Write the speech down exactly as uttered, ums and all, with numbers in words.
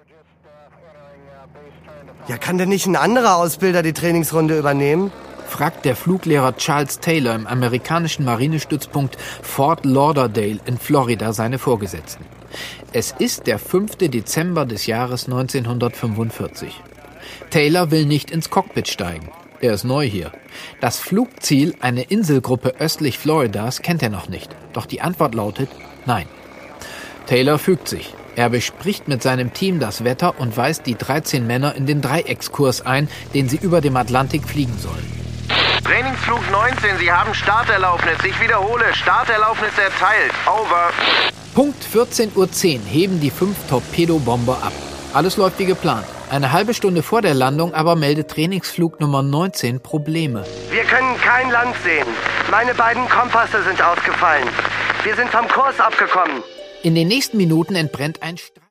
Ja, kann denn nicht ein anderer Ausbilder die Trainingsrunde übernehmen? Fragt der Fluglehrer Charles Taylor im amerikanischen Marinestützpunkt Fort Lauderdale in Florida seine Vorgesetzten. Es ist der fünfte Dezember des Jahres neunzehnhundertfünfundvierzig. Taylor will nicht ins Cockpit steigen. Er ist neu hier. Das Flugziel, eine Inselgruppe östlich Floridas, kennt er noch nicht. Doch die Antwort lautet nein. Taylor fügt sich. Er bespricht mit seinem Team das Wetter und weist die dreizehn Männer in den Dreieckskurs ein, den sie über dem Atlantik fliegen sollen. Trainingsflug neunzehn, Sie haben Starterlaubnis. Ich wiederhole, Starterlaubnis erteilt. Over. Punkt vierzehn Uhr zehn heben die fünf Torpedobomber ab. Alles läuft wie geplant. Eine halbe Stunde vor der Landung aber meldet Trainingsflug Nummer neunzehn Probleme. Wir können kein Land sehen. Meine beiden Kompasse sind ausgefallen. Wir sind vom Kurs abgekommen. In den nächsten Minuten entbrennt ein Streit.